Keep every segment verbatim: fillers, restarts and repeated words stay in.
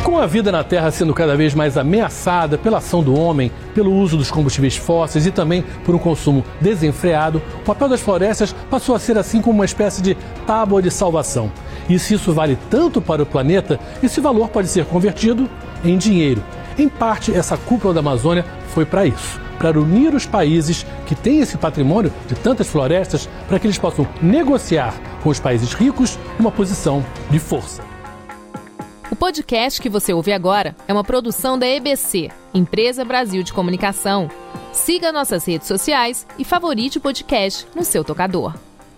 Com a vida na Terra sendo cada vez mais ameaçada pela ação do homem, pelo uso dos combustíveis fósseis e também por um consumo desenfreado, o papel das florestas passou a ser assim como uma espécie de tábua de salvação. E se isso vale tanto para o planeta, esse valor pode ser convertido em dinheiro. Em parte, essa cúpula da Amazônia foi para isso, para unir os países que têm esse patrimônio de tantas florestas para que eles possam negociar com os países ricos uma posição de força. O podcast que você ouve agora é uma produção da E B C, Empresa Brasil de Comunicação. Siga nossas redes sociais e favorite o podcast no seu tocador.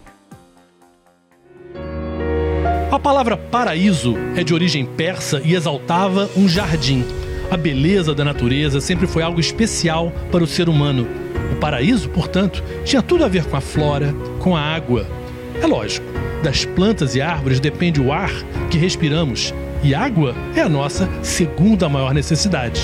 A palavra paraíso é de origem persa e exaltava um jardim. A beleza da natureza sempre foi algo especial para o ser humano. O paraíso, portanto, tinha tudo a ver com a flora, com a água. É lógico, das plantas e árvores depende o ar que respiramos. E água é a nossa segunda maior necessidade.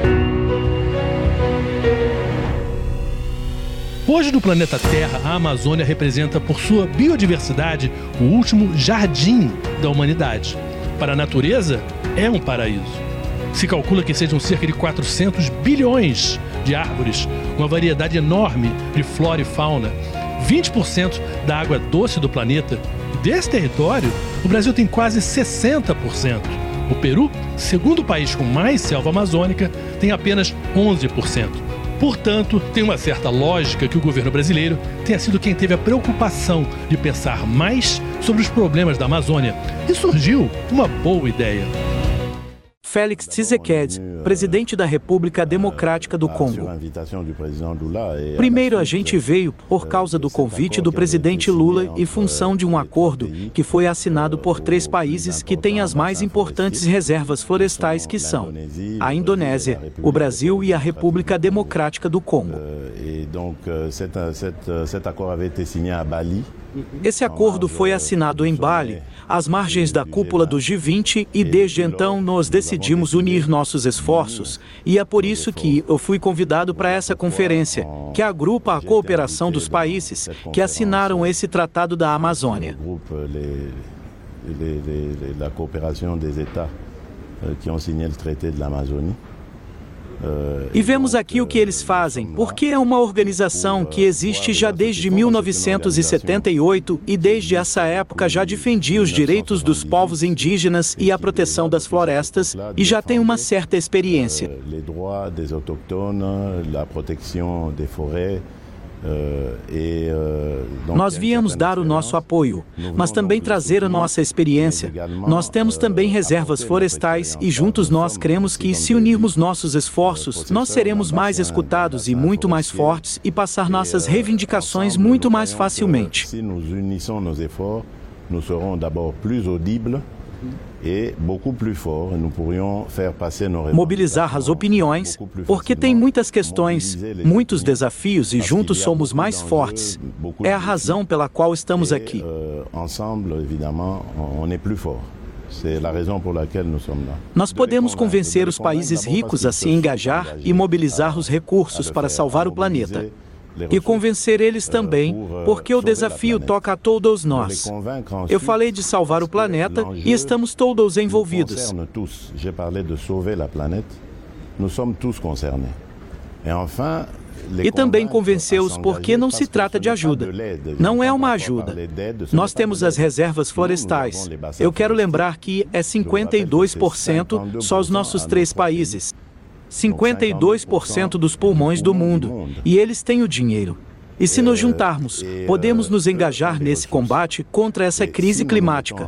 Hoje, no planeta Terra, a Amazônia representa, por sua biodiversidade, o último jardim da humanidade. Para a natureza, é um paraíso. Se calcula que sejam cerca de quatrocentos bilhões de árvores, uma variedade enorme de flora e fauna, vinte por cento da água doce do planeta. Desse território, o Brasil tem quase sessenta por cento. O Peru, segundo país com mais selva amazônica, tem apenas onze por cento. Portanto, tem uma certa lógica que o governo brasileiro tenha sido quem teve a preocupação de pensar mais sobre os problemas da Amazônia. E surgiu uma boa ideia. Félix Tshisekedi, presidente da República Democrática do Congo. Primeiro, a gente veio por causa do convite do presidente Lula e função de um acordo que foi assinado por três países que têm as mais importantes reservas florestais, que são a Indonésia, o Brasil e a República Democrática do Congo. Esse acordo foi assinado em Bali, às margens da cúpula do G vinte, e desde então nós decidimos unir nossos esforços, e é por isso que eu fui convidado para essa conferência, que agrupa a cooperação dos países que assinaram esse Tratado da Amazônia. La coopération des États qui ont signé le traité de l'Amazonie. E vemos aqui o que eles fazem, porque é uma organização que existe já desde mil novecentos e setenta e oito e desde essa época já defendia os direitos dos povos indígenas e a proteção das florestas e já tem uma certa experiência. Les droits des autochtones, la protection des forêts. Nós viemos dar o nosso apoio, mas também trazer a nossa experiência. Nós temos também reservas florestais e juntos nós cremos que, se unirmos nossos esforços, nós seremos mais escutados e muito mais fortes e passar nossas reivindicações muito mais facilmente. Se nos unissons nos efforts, nous serons d'abord plus audibles. E beaucoup plus fort, nous pourrions faire passer nos mobilizar as opiniões, porque tem muitas questões, muitos desafios e juntos somos mais fortes. É a razão pela qual estamos aqui. Ensemble, évidemment, on est plus fort. C'est la raison pour laquelle nous sommes là. Nós podemos convencer os países ricos a se engajar e mobilizar os recursos para salvar o planeta. E convencer eles também, porque o desafio toca a todos nós. Eu falei de salvar o planeta e estamos todos envolvidos. J'ai parlé de sauver la planète. Nous sommes tous concernés. Et enfin, e também convenceu-os porque não se trata de ajuda. Não é uma ajuda. Nós temos as reservas florestais. Eu quero lembrar que é cinquenta e dois por cento só os nossos três países. cinquenta e dois por cento dos pulmões do mundo, e eles têm o dinheiro. E se nos juntarmos, podemos nos engajar nesse combate contra essa crise climática.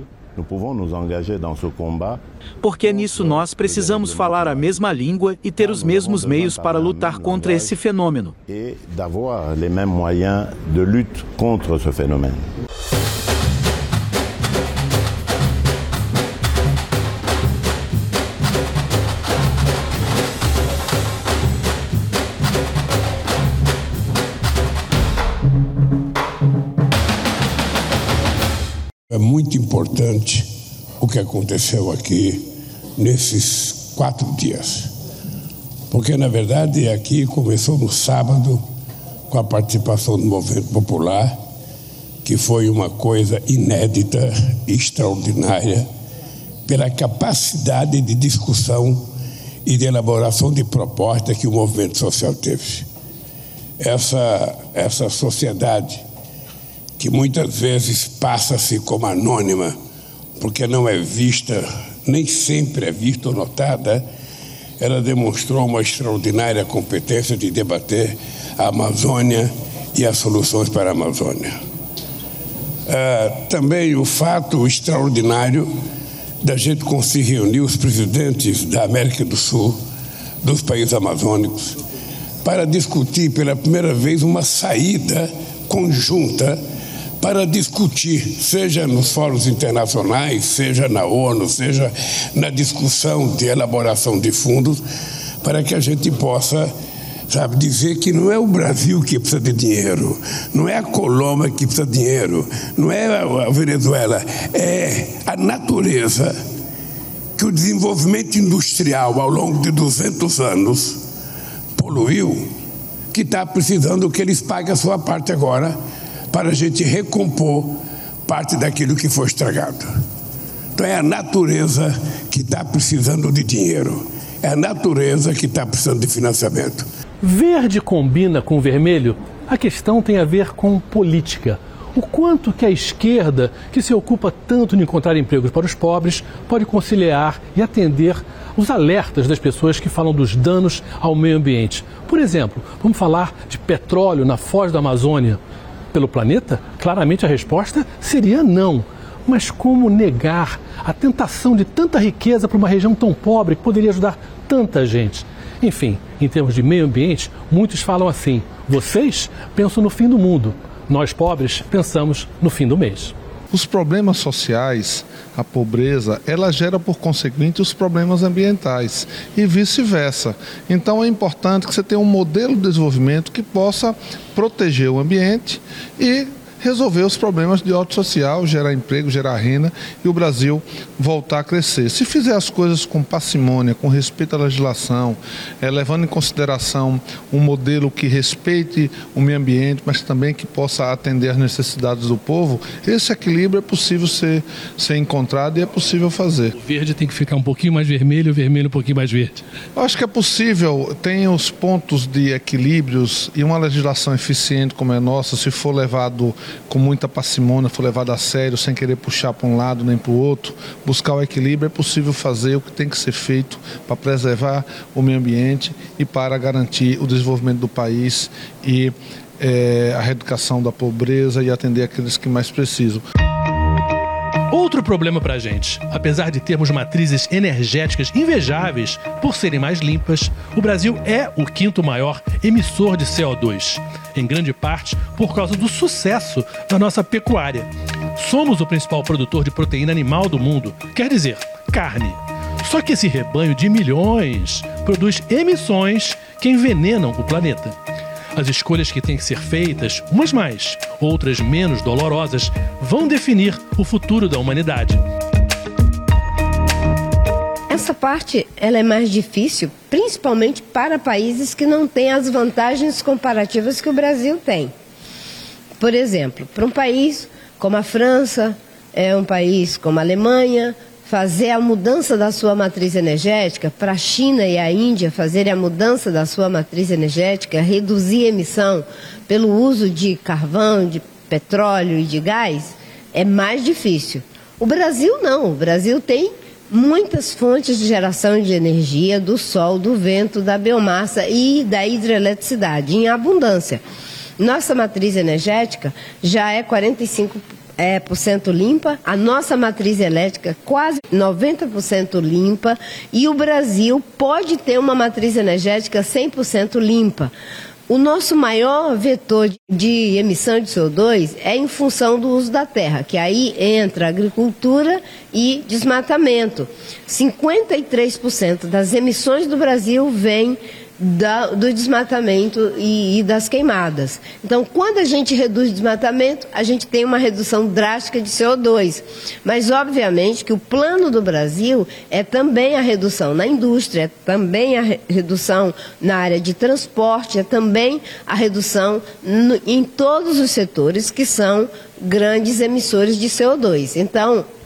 Porque nisso nós precisamos falar a mesma língua e ter os mesmos meios para lutar contra esse fenômeno. E d'avoir les mêmes moyens de lutte contre ce phénomène. É muito importante o que aconteceu aqui nesses quatro dias. Porque, na verdade, aqui começou no sábado com a participação do Movimento Popular, que foi uma coisa inédita, extraordinária, pela capacidade de discussão e de elaboração de propostas que o movimento social teve. Essa, essa sociedade, que muitas vezes passa-se como anônima, porque não é vista, nem sempre é vista ou notada, ela demonstrou uma extraordinária competência de debater a Amazônia e as soluções para a Amazônia. Ah, também o fato extraordinário da gente conseguir reunir os presidentes da América do Sul, dos países amazônicos, para discutir pela primeira vez uma saída conjunta para discutir, seja nos fóruns internacionais, seja na ONU, seja na discussão de elaboração de fundos, para que a gente possa, sabe, dizer que não é o Brasil que precisa de dinheiro, não é a Colômbia que precisa de dinheiro, não é a Venezuela, é a natureza que o desenvolvimento industrial ao longo de duzentos anos poluiu, que está precisando que eles paguem a sua parte agora para a gente recompor parte daquilo que foi estragado. Então é a natureza que está precisando de dinheiro, é a natureza que está precisando de financiamento. Verde combina com vermelho? A questão tem a ver com política. O quanto que a esquerda, que se ocupa tanto de encontrar empregos para os pobres, pode conciliar e atender os alertas das pessoas que falam dos danos ao meio ambiente. Por exemplo, vamos falar de petróleo na foz da Amazônia. Pelo planeta, claramente a resposta seria não. Mas como negar a tentação de tanta riqueza para uma região tão pobre que poderia ajudar tanta gente? Enfim, em termos de meio ambiente, muitos falam assim: vocês pensam no fim do mundo, nós pobres pensamos no fim do mês. Os problemas sociais, a pobreza, ela gera por conseguinte os problemas ambientais e vice-versa. Então é importante que você tenha um modelo de desenvolvimento que possa proteger o ambiente e resolver os problemas de ordem social, gerar emprego, gerar renda e o Brasil voltar a crescer. Se fizer as coisas com parcimônia, com respeito à legislação, é, levando em consideração um modelo que respeite o meio ambiente, mas também que possa atender às necessidades do povo, esse equilíbrio é possível ser, ser encontrado e é possível fazer. O verde tem que ficar um pouquinho mais vermelho, o vermelho um pouquinho mais verde. Eu acho que é possível, tem os pontos de equilíbrios e uma legislação eficiente como a nossa, se for levado com muita parcimônia, for levado a sério, sem querer puxar para um lado nem para o outro, buscar o equilíbrio, é possível fazer o que tem que ser feito para preservar o meio ambiente e para garantir o desenvolvimento do país e é, a reeducação da pobreza e atender aqueles que mais precisam. Outro problema para a gente: apesar de termos matrizes energéticas invejáveis por serem mais limpas, o Brasil é o quinto maior emissor de C O dois, em grande parte por causa do sucesso da nossa pecuária. Somos o principal produtor de proteína animal do mundo, quer dizer, carne. Só que esse rebanho de milhões produz emissões que envenenam o planeta. As escolhas que têm que ser feitas, umas mais, outras menos dolorosas, vão definir o futuro da humanidade. Essa parte ela é mais difícil, principalmente para países que não têm as vantagens comparativas que o Brasil tem. Por exemplo, para um país como a França, é um país como a Alemanha, fazer a mudança da sua matriz energética, para a China e a Índia fazerem a mudança da sua matriz energética, reduzir a emissão pelo uso de carvão, de petróleo e de gás, é mais difícil. O Brasil não, o Brasil tem muitas fontes de geração de energia, do sol, do vento, da biomassa e da hidroeletricidade, em abundância. Nossa matriz energética já é quarenta e cinco por cento limpa, a nossa matriz elétrica quase noventa por cento limpa e o Brasil pode ter uma matriz energética cem por cento limpa. O nosso maior vetor de emissão de C O dois é em função do uso da terra, que aí entra agricultura e desmatamento. cinquenta e três por cento das emissões do Brasil vêm Da, do desmatamento e, e das queimadas. Então, quando a gente reduz o desmatamento, a gente tem uma redução drástica de C O dois. Mas, obviamente, que o plano do Brasil é também a redução na indústria, é também a re redução na área de transporte, é também a redução no, em todos os setores que são grandes emissores de C O dois. Então,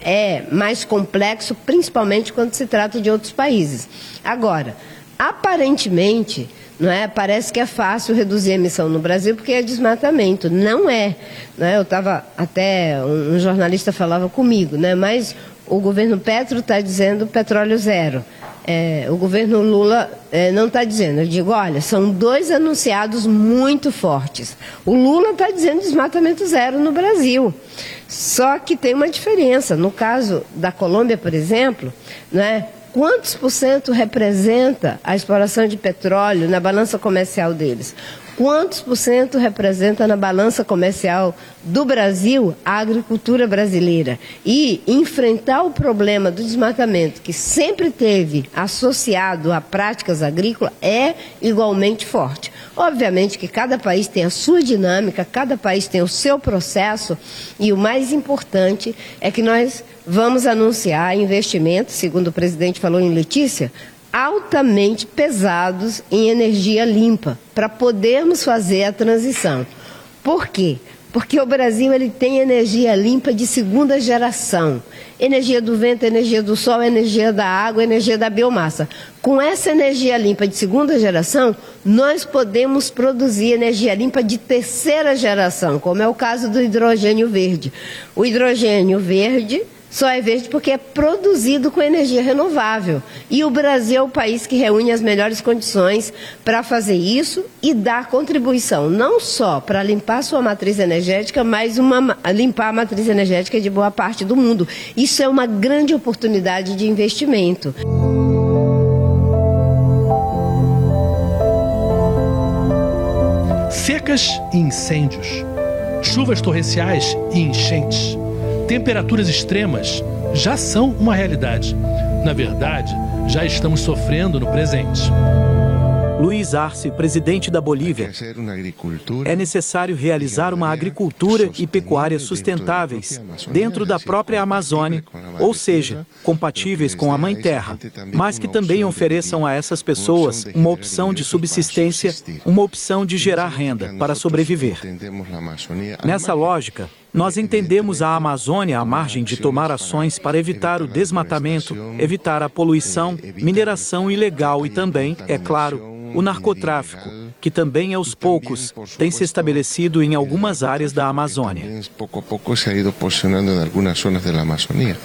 é mais complexo, principalmente quando se trata de outros países. Agora, aparentemente, não é? Parece que é fácil reduzir a emissão no Brasil porque é desmatamento. Não é. Não é? Eu estava até, um, um jornalista falava comigo, né? Mas o governo Petro está dizendo petróleo zero. É, o governo Lula é, não está dizendo. Eu digo, olha, são dois anunciados muito fortes. O Lula está dizendo desmatamento zero no Brasil. Só que tem uma diferença. No caso da Colômbia, por exemplo, né, quantos por cento representa a exploração de petróleo na balança comercial deles? Quantos por cento representa na balança comercial do Brasil a agricultura brasileira? E enfrentar o problema do desmatamento, que sempre teve associado a práticas agrícolas, é igualmente forte. Obviamente que cada país tem a sua dinâmica, cada país tem o seu processo, e o mais importante é que nós vamos anunciar investimentos, segundo o presidente falou em Letícia, altamente pesados em energia limpa, para podermos fazer a transição. Por quê? Porque o Brasil ele tem energia limpa de segunda geração. Energia do vento, energia do sol, energia da água, energia da biomassa. Com essa energia limpa de segunda geração, nós podemos produzir energia limpa de terceira geração, como é o caso do hidrogênio verde. O hidrogênio verde só é verde porque é produzido com energia renovável. E o Brasil é o país que reúne as melhores condições para fazer isso e dar contribuição, não só para limpar a sua matriz energética, mas uma, limpar a matriz energética de boa parte do mundo. Isso é uma grande oportunidade de investimento. Secas e incêndios, chuvas torrenciais e enchentes. Temperaturas extremas já são uma realidade. Na verdade, já estamos sofrendo no presente. Luiz Arce, presidente da Bolívia. É necessário realizar uma agricultura e pecuária sustentáveis dentro da própria Amazônia, ou seja, compatíveis com a Mãe Terra, mas que também ofereçam a essas pessoas uma opção de subsistência, uma opção de gerar renda para sobreviver. Nessa lógica, nós entendemos a Amazônia à margem de tomar ações para evitar o desmatamento, evitar a poluição, mineração ilegal e também, é claro, o narcotráfico, que também aos poucos tem se estabelecido em algumas áreas da Amazônia. Pouco a pouco se ha ido posicionando em algumas zonas da Amazônia.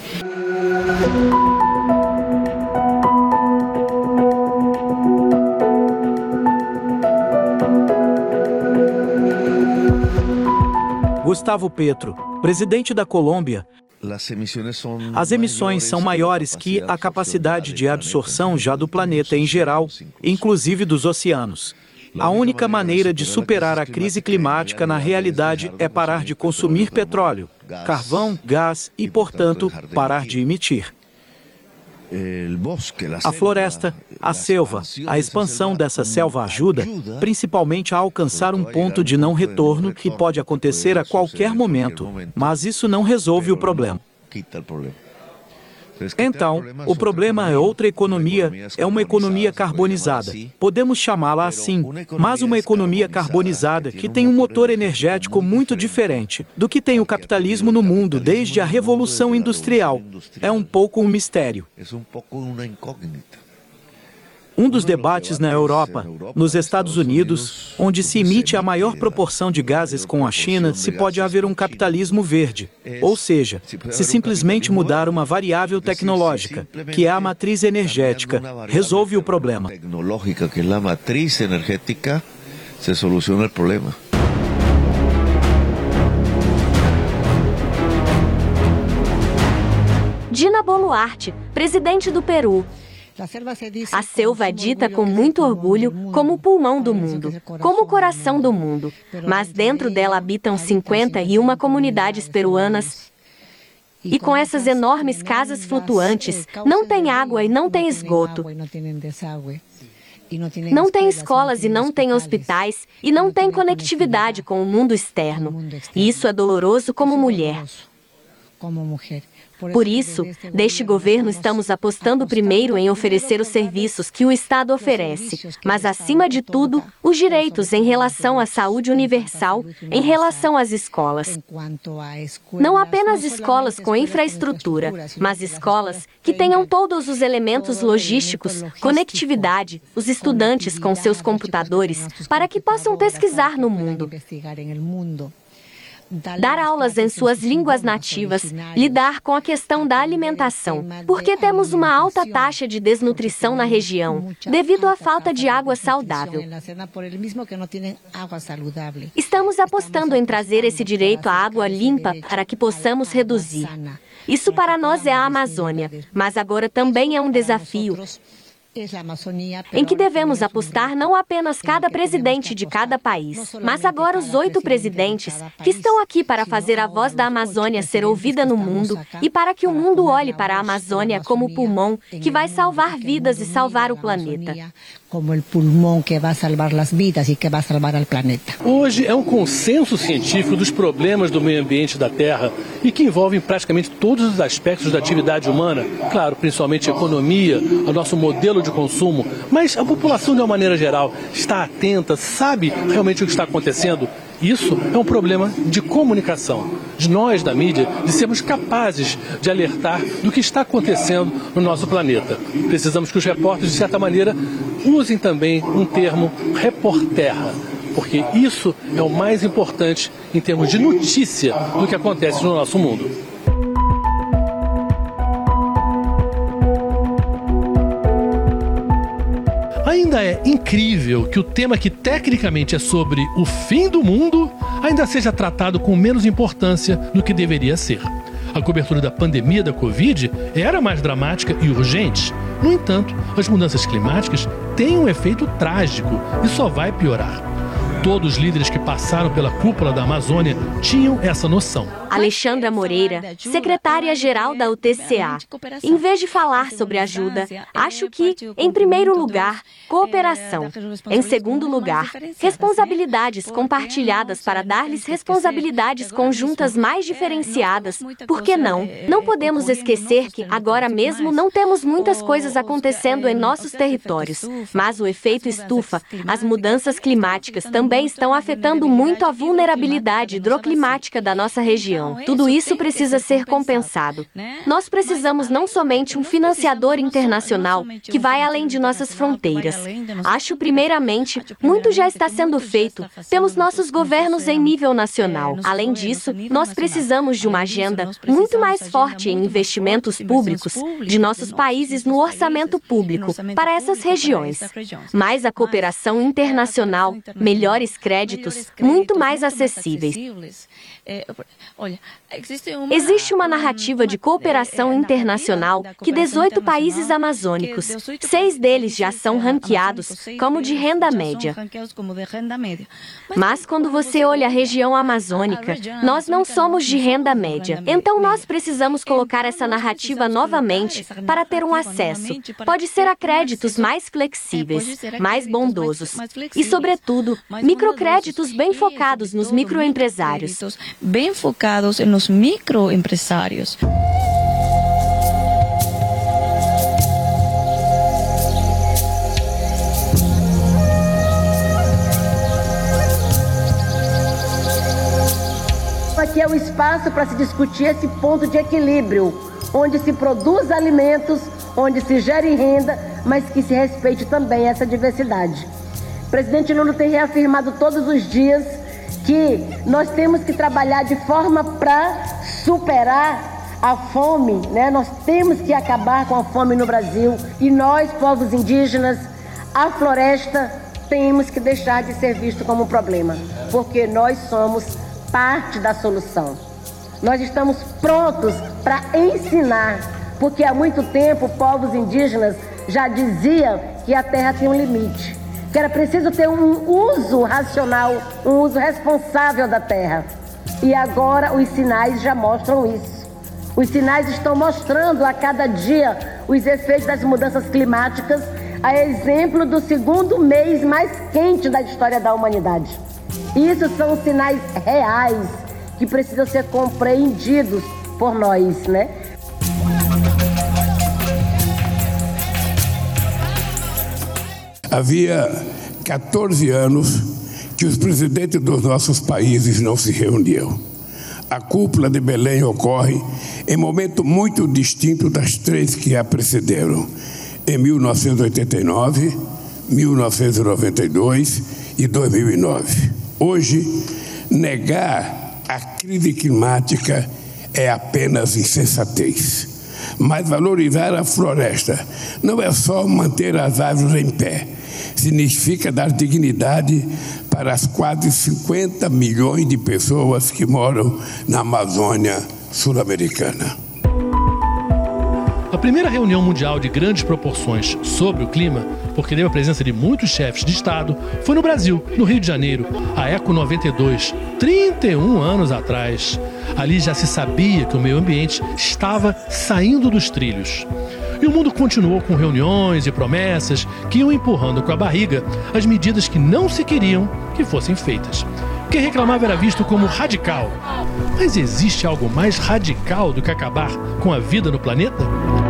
Gustavo Petro, presidente da Colômbia. As emissões são maiores que a capacidade de absorção já do planeta em geral, inclusive dos oceanos. A única maneira de superar a crise climática na realidade é parar de consumir petróleo, carvão, gás e, portanto, parar de emitir. A floresta, a selva, a expansão dessa selva ajuda, principalmente a alcançar um ponto de não retorno que pode acontecer a qualquer momento, mas isso não resolve o problema. Então, o problema é outra economia, é uma economia carbonizada. Podemos chamá-la assim, mas uma economia carbonizada que tem um motor energético muito diferente do que tem o capitalismo no mundo desde a Revolução Industrial. É um pouco um mistério. Um dos debates na Europa, nos Estados Unidos, onde se emite a maior proporção de gases com a China, se pode haver um capitalismo verde. Ou seja, se simplesmente mudar uma variável tecnológica, que é a matriz energética, resolve o problema. Tecnológica, que é a matriz energética, se soluciona o problema. Dina Boluarte, presidente do Peru. A selva é dita com muito orgulho como o pulmão do mundo, como o coração do mundo. Mas dentro dela habitam cinquenta e uma comunidades peruanas. E com essas enormes casas flutuantes, não tem água e não tem esgoto. Não tem escolas e não tem hospitais e não tem conectividade com o mundo externo. E isso é doloroso como mulher. Por isso, deste governo estamos apostando primeiro em oferecer os serviços que o Estado oferece, mas acima de tudo, os direitos em relação à saúde universal, em relação às escolas. Não apenas escolas com infraestrutura, mas escolas que tenham todos os elementos logísticos, conectividade, os estudantes com seus computadores, para que possam pesquisar no mundo. Dar aulas em suas línguas nativas, lidar com a questão da alimentação, porque temos uma alta taxa de desnutrição na região, devido à falta de água saudável. Estamos apostando em trazer esse direito à água limpa para que possamos reduzir. Isso para nós é a Amazônia, mas agora também é um desafio em que devemos apostar não apenas cada presidente de cada país, mas agora os oito presidentes que estão aqui para fazer a voz da Amazônia ser ouvida no mundo e para que o mundo olhe para a Amazônia como o pulmão que vai salvar vidas e salvar o planeta. Como o pulmão que vai salvar as vidas e que vai salvar o planeta. Hoje é um consenso científico dos problemas do meio ambiente da Terra e que envolvem praticamente todos os aspectos da atividade humana, claro, principalmente a economia, o nosso modelo de consumo, mas a população de uma maneira geral está atenta, sabe realmente o que está acontecendo. Isso é um problema de comunicação, de nós da mídia, de sermos capazes de alertar do que está acontecendo no nosso planeta. Precisamos que os repórteres, de certa maneira, usem também um termo reporterra, porque isso é o mais importante em termos de notícia do que acontece no nosso mundo. Ainda é incrível que o tema que tecnicamente é sobre o fim do mundo ainda seja tratado com menos importância do que deveria ser. A cobertura da pandemia da Covid era mais dramática e urgente. No entanto, as mudanças climáticas têm um efeito trágico e só vai piorar. Todos os líderes que passaram pela cúpula da Amazônia tinham essa noção. Alexandra Moreira, secretária-geral da U T C A. Em vez de falar sobre ajuda, acho que, em primeiro lugar, cooperação. Em segundo lugar, responsabilidades compartilhadas para dar-lhes responsabilidades conjuntas mais diferenciadas. Por que não? Não podemos esquecer que, agora mesmo, não temos muitas coisas acontecendo em nossos territórios. Mas o efeito estufa, as mudanças climáticas também também estão afetando muito a vulnerabilidade hidroclimática da nossa região. Tudo isso precisa ser compensado. Nós precisamos não somente um financiador internacional que vai além de nossas fronteiras. Acho, primeiramente, muito já está sendo feito pelos nossos governos em nível nacional. Além disso, nós precisamos de uma agenda muito mais forte em investimentos públicos de nossos países no orçamento público para essas regiões. Mais a cooperação internacional, melhores créditos, muito mais acessíveis. Existe uma narrativa de cooperação internacional que dezoito países amazônicos, seis deles já são ranqueados como de renda média. Mas quando você olha a região amazônica, nós não somos de renda média. Então nós precisamos colocar essa narrativa novamente para ter um acesso. Pode ser a créditos mais flexíveis, mais bondosos e, sobretudo, microcréditos bem focados nos microempresários. Bem focados nos microempresários. Aqui é o espaço para se discutir esse ponto de equilíbrio, onde se produz alimentos, onde se gere renda, mas que se respeite também essa diversidade. O presidente Lula tem reafirmado todos os dias que nós temos que trabalhar de forma para superar a fome, né? Nós temos que acabar com a fome no Brasil e nós, povos indígenas, a floresta, temos que deixar de ser visto como um problema, porque nós somos parte da solução. Nós estamos prontos para ensinar, porque há muito tempo povos indígenas já diziam que a terra tem um limite, que era preciso ter um uso racional, um uso responsável da terra. E agora os sinais já mostram isso. Os sinais estão mostrando a cada dia os efeitos das mudanças climáticas, a exemplo do segundo mês mais quente da história da humanidade. Isso são sinais reais que precisam ser compreendidos por nós, né? Havia quatorze anos que os presidentes dos nossos países não se reuniam. A cúpula de Belém ocorre em momento muito distinto das três que a precederam, em mil novecentos e oitenta e nove, mil novecentos e noventa e dois e dois mil e nove. Hoje, negar a crise climática é apenas insensatez. Mas valorizar a floresta não é só manter as árvores em pé, significa dar dignidade para as quase cinquenta milhões de pessoas que moram na Amazônia sul-americana. A primeira reunião mundial de grandes proporções sobre o clima, porque teve a presença de muitos chefes de Estado, foi no Brasil, no Rio de Janeiro, a Eco noventa e dois, trinta e um anos atrás. Ali já se sabia que o meio ambiente estava saindo dos trilhos. E o mundo continuou com reuniões e promessas que iam empurrando com a barriga as medidas que não se queriam que fossem feitas. Quem reclamava era visto como radical. Mas existe algo mais radical do que acabar com a vida no planeta?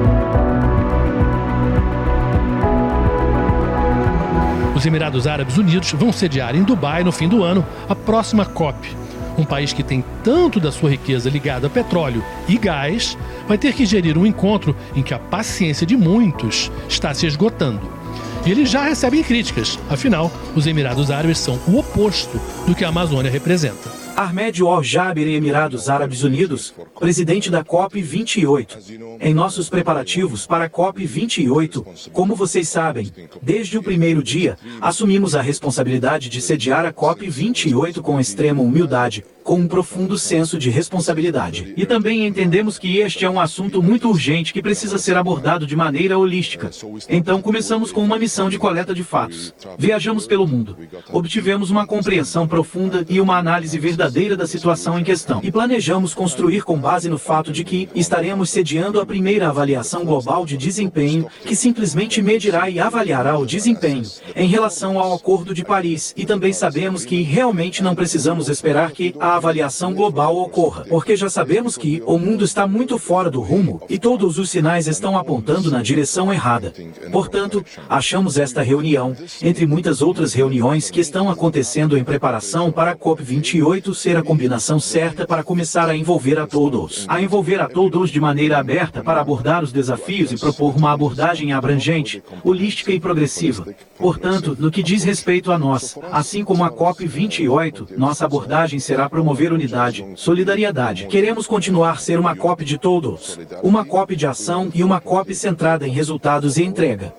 Os Emirados Árabes Unidos vão sediar em Dubai, no fim do ano, a próxima COP. Um país que tem tanto da sua riqueza ligada a petróleo e gás, vai ter que gerir um encontro em que a paciência de muitos está se esgotando. E eles já recebem críticas, afinal, os Emirados Árabes são o oposto do que a Amazônia representa. Ahmed Al-Jaber, Emirados Árabes Unidos, presidente da COP vinte e oito. Em nossos preparativos para a COP vinte e oito, como vocês sabem, desde o primeiro dia, assumimos a responsabilidade de sediar a COP vinte e oito com extrema humildade, com um profundo senso de responsabilidade. E também entendemos que este é um assunto muito urgente que precisa ser abordado de maneira holística. Então começamos com uma missão de coleta de fatos. Viajamos pelo mundo. Obtivemos uma compreensão profunda e uma análise verdadeira da situação em questão. E planejamos construir com base no fato de que estaremos sediando a primeira avaliação global de desempenho que simplesmente medirá e avaliará o desempenho em relação ao Acordo de Paris. E também sabemos que realmente não precisamos esperar que a avaliação global ocorra, porque já sabemos que o mundo está muito fora do rumo e todos os sinais estão apontando na direção errada. Portanto, achamos esta reunião, entre muitas outras reuniões que estão acontecendo em preparação para a COP vinte e oito, ser a combinação certa para começar a envolver a todos. A envolver a todos de maneira aberta para abordar os desafios e propor uma abordagem abrangente, holística e progressiva. Portanto, no que diz respeito a nós, assim como a COP vinte e oito, nossa abordagem será promover unidade, solidariedade. Queremos continuar a ser uma COP de todos, uma COP de ação e uma COP centrada em resultados e entrega.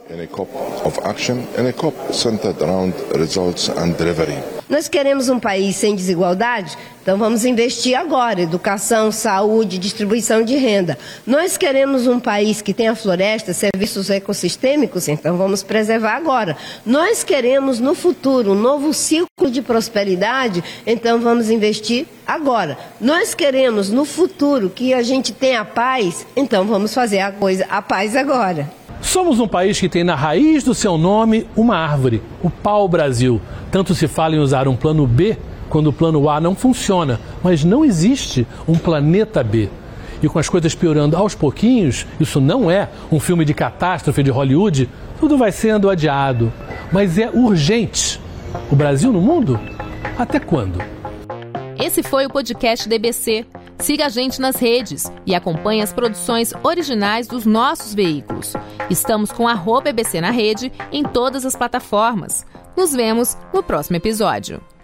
Nós queremos um país sem desigualdade, então vamos investir agora, educação, saúde, distribuição de renda. Nós queremos um país que tenha floresta, serviços ecossistêmicos, então vamos preservar agora. Nós queremos no futuro um novo ciclo de prosperidade, então vamos investir agora. Nós queremos no futuro que a gente tenha paz, então vamos fazer a coisa, a paz agora. Somos um país que tem na raiz do seu nome uma árvore, o pau-brasil. Tanto se fala em usar um plano B quando o plano A não funciona, mas não existe um planeta B. E com as coisas piorando aos pouquinhos, isso não é um filme de catástrofe de Hollywood, tudo vai sendo adiado. Mas é urgente. O Brasil no mundo? Até quando? Esse foi o podcast da E B C. Siga a gente nas redes e acompanhe as produções originais dos nossos veículos. Estamos com arroba E B C na rede em todas as plataformas. Nos vemos no próximo episódio.